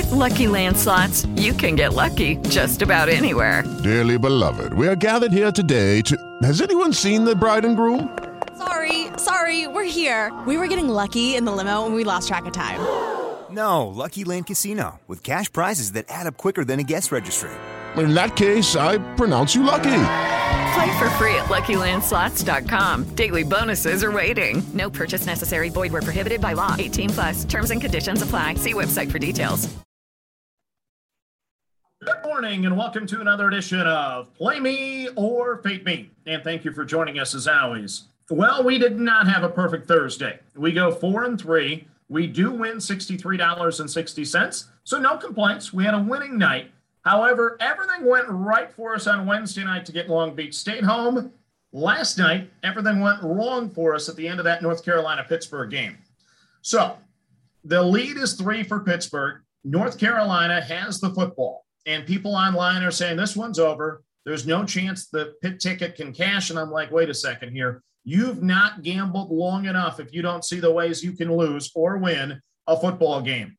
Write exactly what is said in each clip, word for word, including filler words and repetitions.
Lucky Land Slots, you can get lucky just about anywhere. Dearly beloved, we are gathered here today to... Has anyone seen the bride and groom? Sorry, sorry, we're here. We were getting lucky in the limo and we lost track of time. No, Lucky Land Casino, with cash prizes that add up quicker than a guest registry. In that case, I pronounce you lucky. Play for free at Lucky Land Slots dot com. Daily bonuses are waiting. No purchase necessary. Void where prohibited by law. eighteen plus. Terms and conditions apply. See website for details. Good morning and welcome to another edition of Play Me or Fade Me. And thank you for joining us as always. Well, we did not have a perfect Thursday. We go four and three. We do win sixty-three dollars and sixty cents. So no complaints. We had a winning night. However, everything went right for us on Wednesday night to get Long Beach State home. Last night, everything went wrong for us at the end of that North Carolina-Pittsburgh game. So the lead is three for Pittsburgh. North Carolina has the football. And people online are saying this one's over. There's no chance the pit ticket can cash. And I'm like, wait a second here. You've not gambled long enough if you don't see the ways you can lose or win a football game.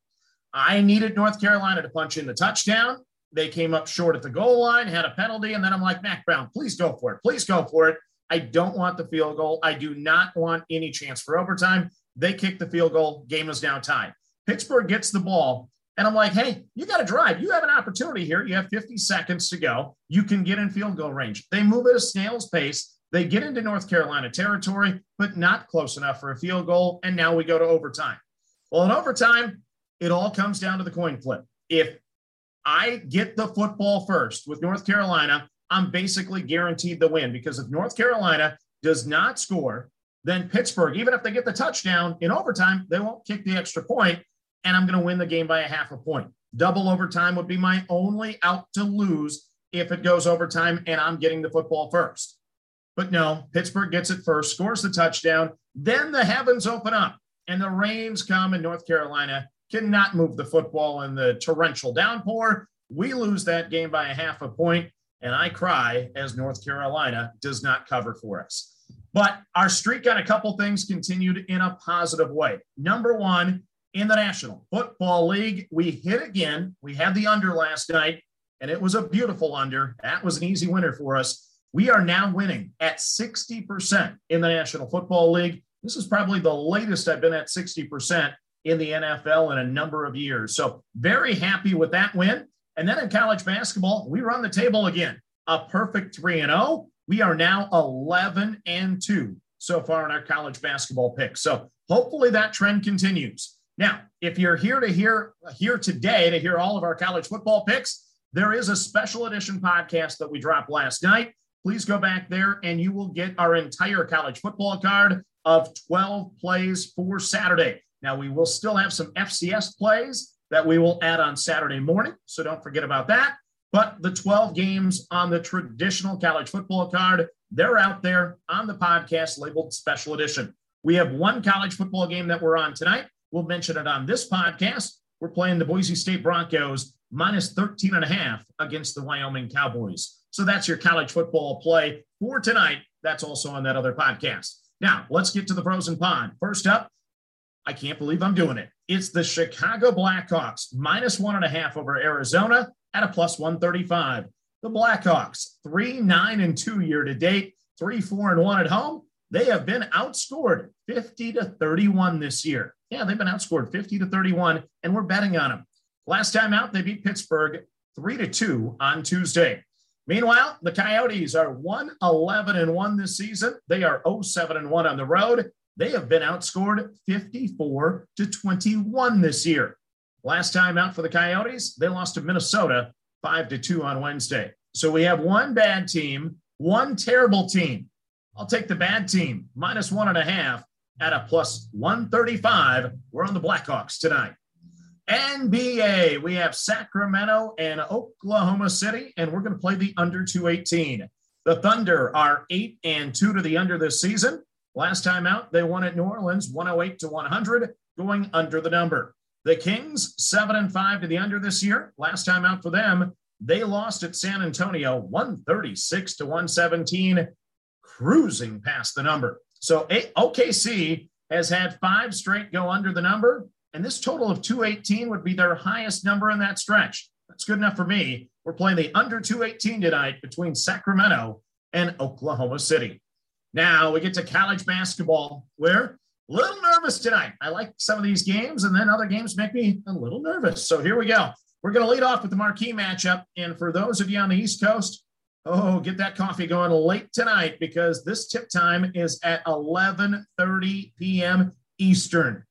I needed North Carolina to punch in the touchdown. They came up short at the goal line, had a penalty, and then I'm like, Mac Brown, please go for it. Please go for it. I don't want the field goal. I do not want any chance for overtime. They kicked the field goal. Game is now tied. Pittsburgh gets the ball, and I'm like, hey, you got to drive. You have an opportunity here. You have fifty seconds to go. You can get in field goal range. They move at a snail's pace. They get into North Carolina territory, but not close enough for a field goal, and now we go to overtime. Well, in overtime, it all comes down to the coin flip. If I get the football first with North Carolina, I'm basically guaranteed the win, because if North Carolina does not score, then Pittsburgh, even if they get the touchdown in overtime, they won't kick the extra point, and I'm going to win the game by a half a point. Double overtime would be my only out to lose if it goes overtime and I'm getting the football first. But no, Pittsburgh gets it first, scores the touchdown, then the heavens open up and the rains come, and North Carolina cannot move the football in the torrential downpour. We lose that game by a half a point, and I cry as North Carolina does not cover for us. But our streak on a couple things continued in a positive way. Number one, in the National Football League, we hit again. We had the under last night, and it was a beautiful under. That was an easy winner for us. We are now winning at sixty percent in the National Football League. This is probably the latest I've been at sixty percent in the N F L in a number of years. So very happy with that win. And then in college basketball, we run the table again. A perfect three and oh. We are now eleven and two so far in our college basketball picks. So hopefully that trend continues. Now, if you're here to hear here today to hear all of our college football picks, there is a special edition podcast that we dropped last night. Please go back there and you will get our entire college football card of twelve plays for Saturday. Now, we will still have some F C S plays that we will add on Saturday morning, so don't forget about that. But the twelve games on the traditional college football card, they're out there on the podcast labeled Special Edition. We have one college football game that we're on tonight. We'll mention it on this podcast. We're playing the Boise State Broncos minus thirteen and a half against the Wyoming Cowboys. So that's your college football play for tonight. That's also on that other podcast. Now, let's get to the pros and cons. First up, I can't believe I'm doing it. It's the Chicago Blackhawks minus one and a half over Arizona at a plus one thirty-five. The Blackhawks, three, nine, and two year to date, three, four, and one at home. They have been outscored fifty to thirty-one this year. Yeah, they've been outscored fifty to thirty-one, and we're betting on them. Last time out, they beat Pittsburgh three to two on Tuesday. Meanwhile, the Coyotes are one eleven and one this season. They are oh seven and one on the road. They have been outscored fifty-four to twenty-one this year. Last time out for the Coyotes, they lost to Minnesota five to two on Wednesday. So we have one bad team, one terrible team. I'll take the bad team, minus one and a half at a plus one thirty-five. We're on the Blackhawks tonight. N B A, we have Sacramento and Oklahoma City, and we're going to play the under two eighteen. The Thunder are eight and two to the under this season. Last time out, they won at New Orleans, one oh eight to one hundred, going under the number. The Kings, seven and five to the under this year. Last time out for them, they lost at San Antonio, one thirty-six to one seventeen, cruising past the number. So O K C has had five straight go under the number. and this total of two eighteen would be their highest number in that stretch. That's good enough for me. We're playing the under two eighteen tonight between Sacramento and Oklahoma City. Now we get to college basketball. We're a little nervous tonight. I like some of these games, and then other games make me a little nervous. So here we go. We're going to lead off with the marquee matchup. And for those of you on the East Coast, oh, get that coffee going late tonight because this tip time is at eleven thirty p.m. Eastern.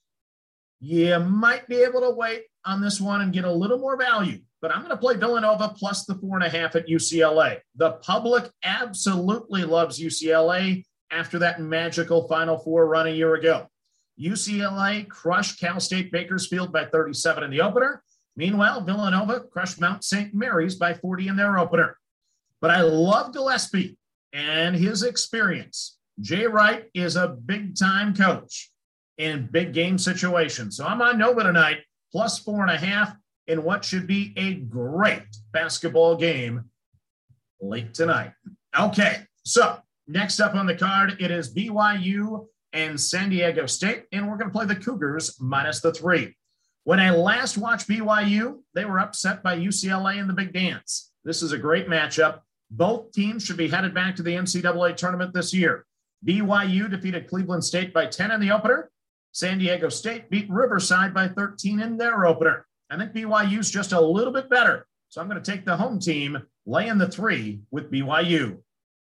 You might be able to wait on this one and get a little more value, but I'm going to play Villanova plus the four and a half at U C L A. The public absolutely loves U C L A after that magical Final Four run a year ago. U C L A crushed Cal State Bakersfield by thirty-seven in the opener. Meanwhile, Villanova crushed Mount Saint Mary's by forty in their opener. But I love Gillespie and his experience. Jay Wright is a big-time coach in big game situations. So I'm on Nova tonight, plus four and a half in what should be a great basketball game late tonight. Okay, so next up on the card, it is B Y U and San Diego State, and we're going to play the Cougars minus the three. When I last watched B Y U, they were upset by U C L A in the Big Dance. This is a great matchup. Both teams should be headed back to the N C double A tournament this year. B Y U defeated Cleveland State by ten in the opener. San Diego State beat Riverside by thirteen in their opener. I think B Y U's just a little bit better. So I'm going to take the home team, laying the three with B Y U.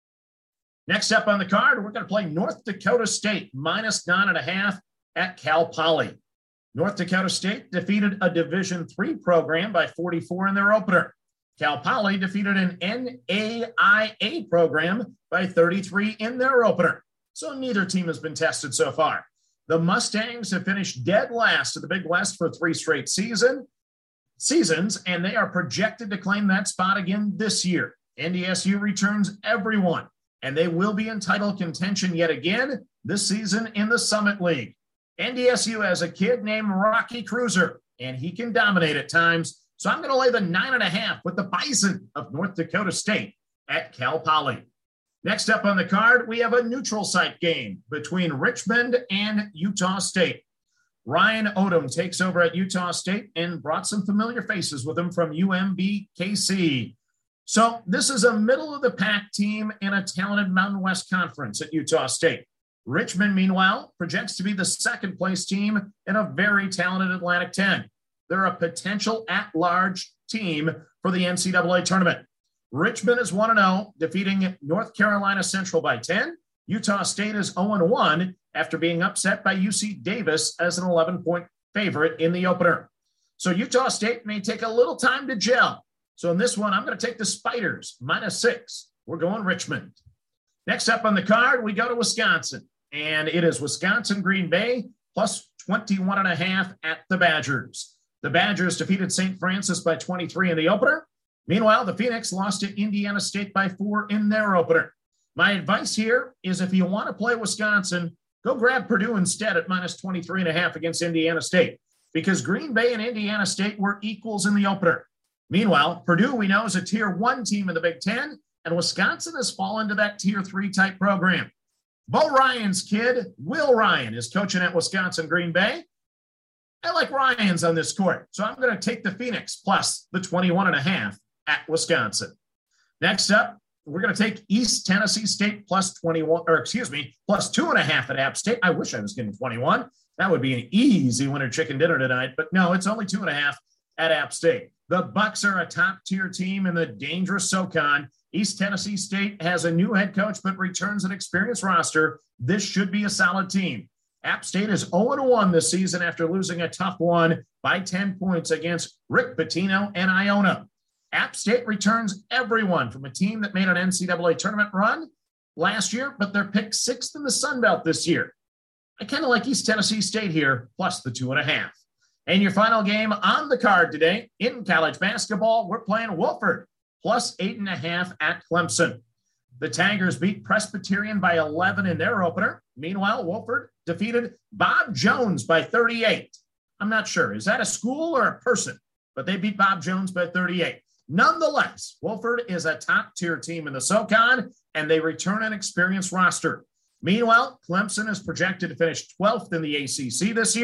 Next up on the card, we're going to play North Dakota State minus nine and a half at Cal Poly. North Dakota State defeated a Division three program by forty-four in their opener. Cal Poly defeated an N A I A program by thirty-three in their opener. So neither team has been tested so far. The Mustangs have finished dead last in the Big West for three straight season, seasons, and they are projected to claim that spot again this year. N D S U returns everyone, and they will be in title contention yet again this season in the Summit League. N D S U has a kid named Rocky Cruiser, and he can dominate at times. So I'm going to lay the nine and a half with the Bison of North Dakota State at Cal Poly. Next up on the card, we have a neutral site game between Richmond and Utah State. Ryan Odom takes over at Utah State and brought some familiar faces with him from U M B K C. So this is a middle-of-the-pack team in a talented Mountain West Conference at Utah State. Richmond, meanwhile, projects to be the second-place team in a very talented Atlantic ten. They're a potential at-large team for the N C double A tournament. Richmond is one and oh, defeating North Carolina Central by ten. Utah State is oh and one after being upset by U C Davis as an eleven-point favorite in the opener. So Utah State may take a little time to gel. So in this one, I'm going to take the Spiders, minus six. We're going Richmond. Next up on the card, we go to Wisconsin, and it is Wisconsin-Green Bay plus twenty-one and a half at the Badgers. The Badgers defeated Saint Francis by twenty-three in the opener. Meanwhile, the Phoenix lost to Indiana State by four in their opener. My advice here is if you want to play Wisconsin, go grab Purdue instead at minus twenty-three and a half against Indiana State, because Green Bay and Indiana State were equals in the opener. Meanwhile, Purdue, we know, is a tier one team in the Big Ten, and Wisconsin has fallen to that tier three type program. Bo Ryan's kid, Will Ryan, is coaching at Wisconsin Green Bay. I like Ryans on this court, so I'm going to take the Phoenix plus the twenty-one and a half at Wisconsin. Next up, we're going to take East Tennessee State plus twenty-one, or excuse me, plus two and a half at App State. I wish I was getting twenty-one. That would be an easy winter chicken dinner tonight, but no, it's only two and a half at App State. The Bucks are a top-tier team in the dangerous SoCon. East Tennessee State has a new head coach, but returns an experienced roster. This should be a solid team. App State is oh and one this season after losing a tough one by ten points against Rick Pitino and Iona. App State returns everyone from a team that made an N C double A tournament run last year, but they're picked sixth in the Sun Belt this year. I kind of like East Tennessee State here, plus the two and a half. And your final game on the card today in college basketball, we're playing Wofford, plus eight and a half at Clemson. The Tigers beat Presbyterian by eleven in their opener. Meanwhile, Wofford defeated Bob Jones by thirty-eight. I'm not sure. Is that a school or a person? But they beat Bob Jones by thirty-eight. Nonetheless, Wofford is a top-tier team in the SoCon, and they return an experienced roster. Meanwhile, Clemson is projected to finish twelfth in the A C C this year.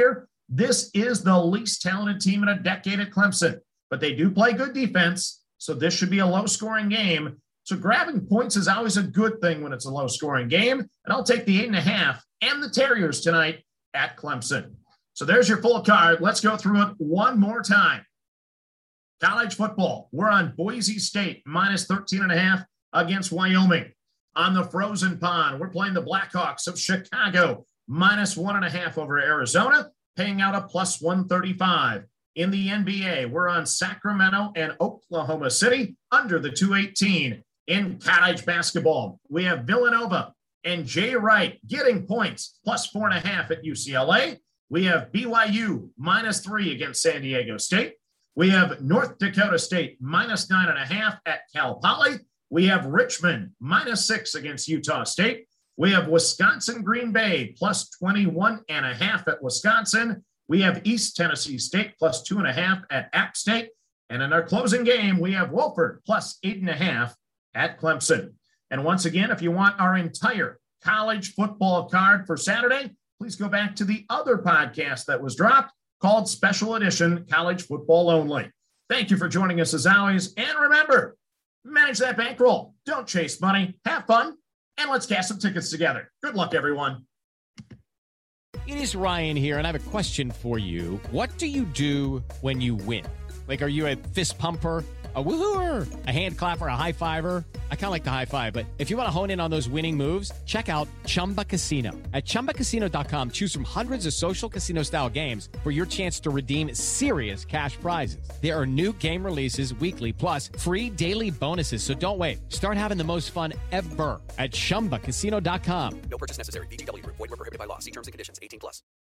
This is the least talented team in a decade at Clemson, but they do play good defense, so this should be a low-scoring game. So grabbing points is always a good thing when it's a low-scoring game, and I'll take the eight and a half and the Terriers tonight at Clemson. So there's your full card. Let's go through it one more time. College football, we're on Boise State, minus thirteen and a half against Wyoming. On the Frozen Pond, we're playing the Blackhawks of Chicago, minus one and a half over Arizona, paying out a plus one thirty-five. In the N B A, we're on Sacramento and Oklahoma City, under the two eighteen. In college basketball, we have Villanova and Jay Wright getting points, plus four and a half at U C L A. We have B Y U, minus three against San Diego State. We have North Dakota State minus nine and a half at Cal Poly. We have Richmond minus six against Utah State. We have Wisconsin Green Bay plus twenty-one and a half at Wisconsin. We have East Tennessee State plus two and a half at App State. And in our closing game, we have Wofford plus eight and a half at Clemson. And once again, if you want our entire college football card for Saturday, please go back to the other podcast that was dropped, called Special Edition College Football Only. Thank you for joining us as always. And remember, manage that bankroll. Don't chase money. Have fun. And let's cash some tickets together. Good luck, everyone. It is Ryan here, and I have a question for you. What do you do when you win? Like, are you a fist pumper, a woo-hooer, a hand clapper, a high fiver? I kind of like the high five, but if you want to hone in on those winning moves, check out Chumba Casino. At chumba casino dot com, choose from hundreds of social casino style games for your chance to redeem serious cash prizes. There are new game releases weekly, plus free daily bonuses. So don't wait. Start having the most fun ever at chumba casino dot com. No purchase necessary. V G W Group. Void where prohibited by law. See terms and conditions. eighteen plus.